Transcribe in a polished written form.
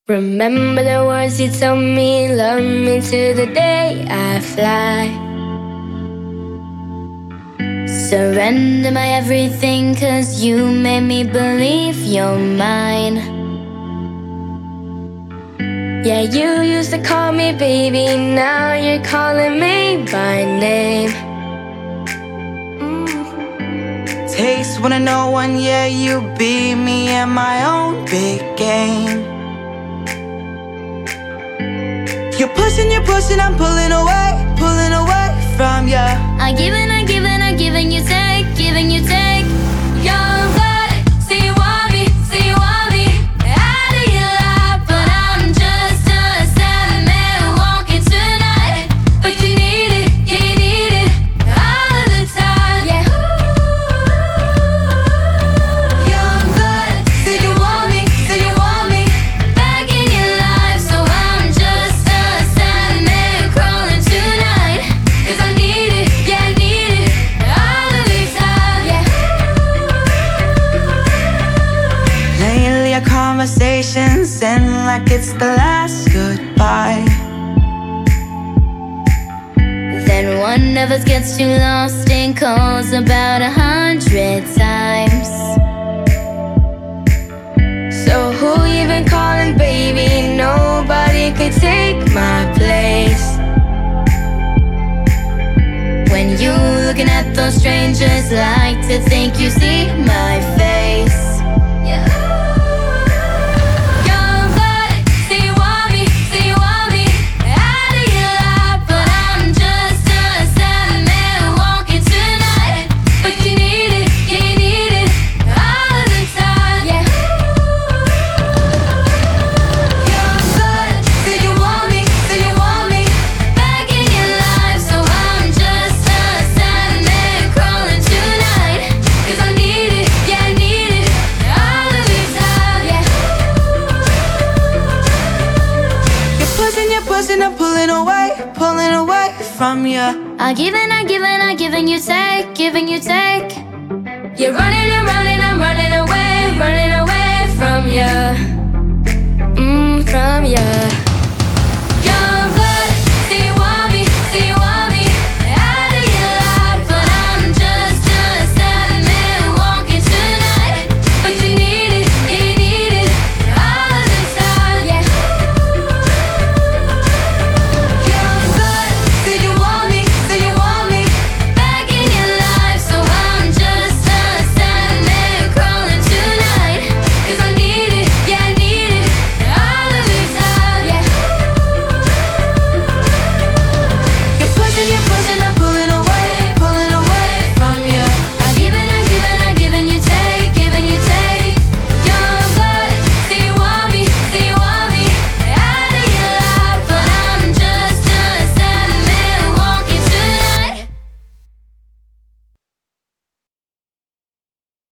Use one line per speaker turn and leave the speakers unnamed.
Remember the words you told me, love me to the day I fly. Surrender my everything, 'cause you made me believe you're mine. Yeah, you used to call me baby, now you're calling me by name.
Taste when I know one, yeah, you beat me at my own big game. You're pushing, I'm pulling away from ya.
I'm giving, you take, giving, you take. Young blood, say you want me, out of your life, but I'm just a sad man walking tonight. But you need it, all of the time, yeah. Young blood, say you want me, back in your life, so I'm just a sad man crawling tonight. 'Cause I need it, yeah, I need it, all of the time, yeah.
Lately our conversations end like it's the last goodbye.
Then one of us gets too lost and calls about 100 times. So who you been calling baby? Nobody could take my place. When you looking at those strangers, like to think you see my face. Yeah. Young blood, say you want me, out of your life, but I'm just a sad man walking tonight. But you need it, all of the time, yeah. Young blood, say you want me, back in your life, so I'm just a sad man crawling tonight. 'Cause I need it, yeah, I need it, all of the time, yeah.
You're pushing, I'm pulling away from ya.
I'm giving, you take, giving, you take. You're running, I'm running away from you, from you.